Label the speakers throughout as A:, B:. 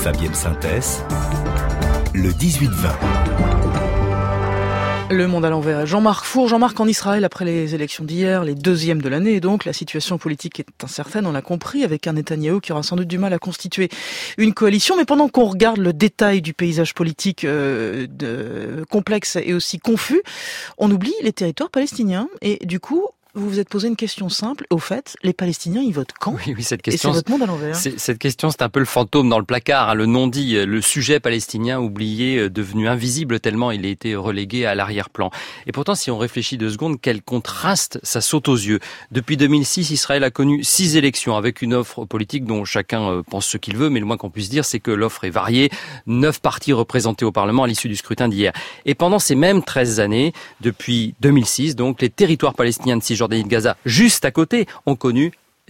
A: Fabienne Synthèse, le 18-20.
B: Le Monde à l'envers. Jean-Marc Four. Jean-Marc, en Israël, après les élections d'hier, les deuxièmes de l'année, donc, la situation politique est incertaine, on l'a compris, avec un Netanyahou qui aura sans doute du mal à constituer une coalition. Mais pendant qu'on regarde le détail du paysage politique complexe et aussi confus, on oublie les territoires palestiniens. Et du coup, vous vous êtes posé une question simple. Au fait, les Palestiniens, ils votent quand ?
C: Oui, cette question.
B: Et c'est votre monde à l'envers.
C: Cette question, c'est un peu le fantôme dans le placard, le non-dit, le sujet palestinien oublié, devenu invisible tellement il a été relégué à l'arrière-plan. Et pourtant, si on réfléchit 2 secondes, quel contraste, ça saute aux yeux. Depuis 2006, Israël a connu 6 élections avec une offre politique dont chacun pense ce qu'il veut, mais le moins qu'on puisse dire, c'est que l'offre est variée. 9 partis représentés au Parlement à l'issue du scrutin d'hier. Et pendant ces mêmes 13 années, depuis 2006, donc, les territoires palestiniens de Cisjordanie de Gaza, juste à côté, ont connu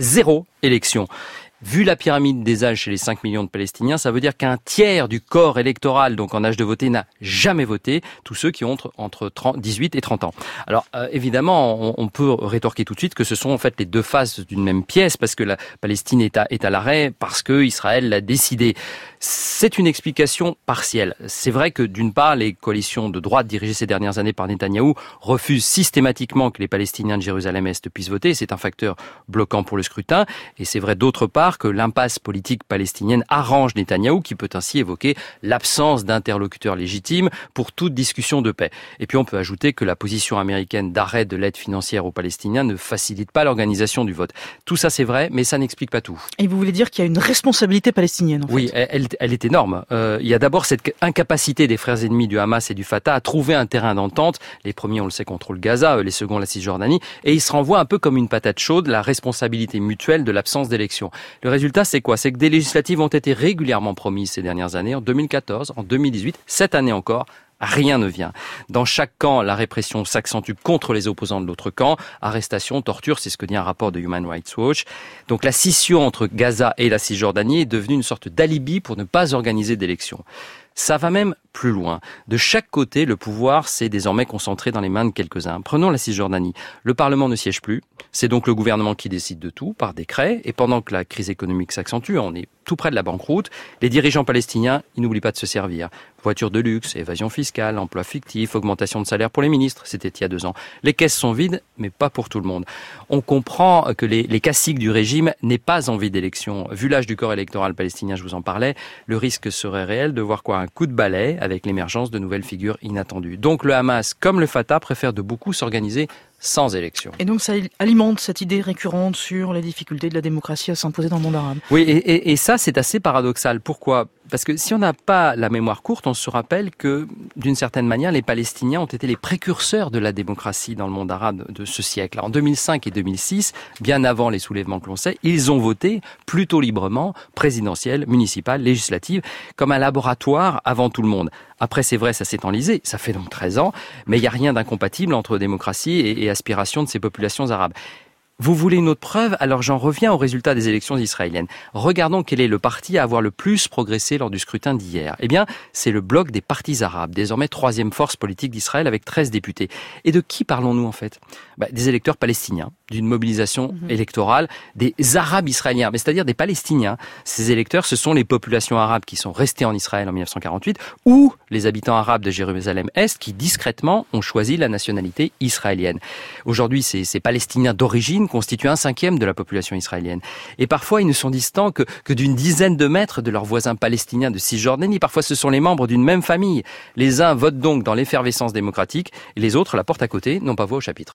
C: 0 élection. Vu la pyramide des âges chez les 5 millions de Palestiniens, ça veut dire qu'un tiers du corps électoral, donc en âge de voter, n'a jamais voté, tous ceux qui ont entre 18 et 30 ans. Alors évidemment, on peut rétorquer tout de suite que ce sont en fait les 2 faces d'une même pièce, parce que la Palestine est à l'arrêt, parce que Israël l'a décidé. C'est une explication partielle. C'est vrai que d'une part, les coalitions de droite dirigées ces dernières années par Netanyahou refusent systématiquement que les Palestiniens de Jérusalem-Est puissent voter. C'est un facteur bloquant pour le scrutin. Et c'est vrai d'autre part que l'impasse politique palestinienne arrange Netanyahou, qui peut ainsi évoquer l'absence d'interlocuteurs légitimes pour toute discussion de paix. Et puis on peut ajouter que la position américaine d'arrêt de l'aide financière aux Palestiniens ne facilite pas l'organisation du vote. Tout ça c'est vrai, mais ça n'explique pas tout.
B: Et vous voulez dire qu'il y a une responsabilité palestinienne en fait ?
C: Oui, elle est énorme. Il y a d'abord cette incapacité des frères ennemis du Hamas et du Fatah à trouver un terrain d'entente. Les premiers, on le sait, contrôlent Gaza, les seconds la Cisjordanie, et ils se renvoient un peu comme une patate chaude la responsabilité mutuelle de l'absence d'élection. Le résultat, c'est quoi ? C'est que des législatives ont été régulièrement promises ces dernières années, en 2014, en 2018, cette année encore. Rien ne vient. Dans chaque camp, la répression s'accentue contre les opposants de l'autre camp. Arrestation, torture, c'est ce que dit un rapport de Human Rights Watch. Donc la scission entre Gaza et la Cisjordanie est devenue une sorte d'alibi pour ne pas organiser d'élections. Ça va même plus loin. De chaque côté, le pouvoir s'est désormais concentré dans les mains de quelques-uns. Prenons la Cisjordanie. Le Parlement ne siège plus. C'est donc le gouvernement qui décide de tout, par décret. Et pendant que la crise économique s'accentue, on est tout près de la banqueroute, les dirigeants palestiniens, ils n'oublient pas de se servir. Voitures de luxe, évasion fiscale, emploi fictif, augmentation de salaire pour les ministres, c'était il y a 2 ans. Les caisses sont vides, mais pas pour tout le monde. On comprend que les caciques du régime n'aient pas envie d'élection. Vu l'âge du corps électoral palestinien, je vous en parlais, le risque serait réel de voir un coup de balai avec l'émergence de nouvelles figures inattendues. Donc le Hamas, comme le Fatah, préfèrent de beaucoup s'organiser sans élection.
B: Et donc ça alimente cette idée récurrente sur les difficultés de la démocratie à s'imposer dans le monde arabe.
C: Oui, et ça c'est assez paradoxal. Pourquoi ? Parce que si on n'a pas la mémoire courte, on se rappelle que, d'une certaine manière, les Palestiniens ont été les précurseurs de la démocratie dans le monde arabe de ce siècle. En 2005 et 2006, bien avant les soulèvements que l'on sait, ils ont voté plutôt librement, présidentielle, municipale, législative, comme un laboratoire avant tout le monde. Après, c'est vrai, ça s'est enlisé, ça fait donc 13 ans, mais il n'y a rien d'incompatible entre démocratie et aspiration de ces populations arabes. Vous voulez une autre preuve ? Alors j'en reviens au résultat des élections israéliennes. Regardons quel est le parti à avoir le plus progressé lors du scrutin d'hier. Eh bien, c'est le bloc des partis arabes, désormais 3e force politique d'Israël avec 13 députés. Et de qui parlons-nous en fait ? Des électeurs palestiniens, d'une mobilisation électorale, des Arabes israéliens, mais c'est-à-dire des Palestiniens. Ces électeurs, ce sont les populations arabes qui sont restées en Israël en 1948 ou les habitants arabes de Jérusalem-Est qui discrètement ont choisi la nationalité israélienne. Aujourd'hui, ces Palestiniens d'origine constituent 1/5 de la population israélienne. Et parfois, ils ne sont distants que d'une dizaine de mètres de leurs voisins palestiniens de Cisjordanie. Parfois, ce sont les membres d'une même famille. Les uns votent donc dans l'effervescence démocratique et les autres, la porte à côté, n'ont pas voix au chapitre.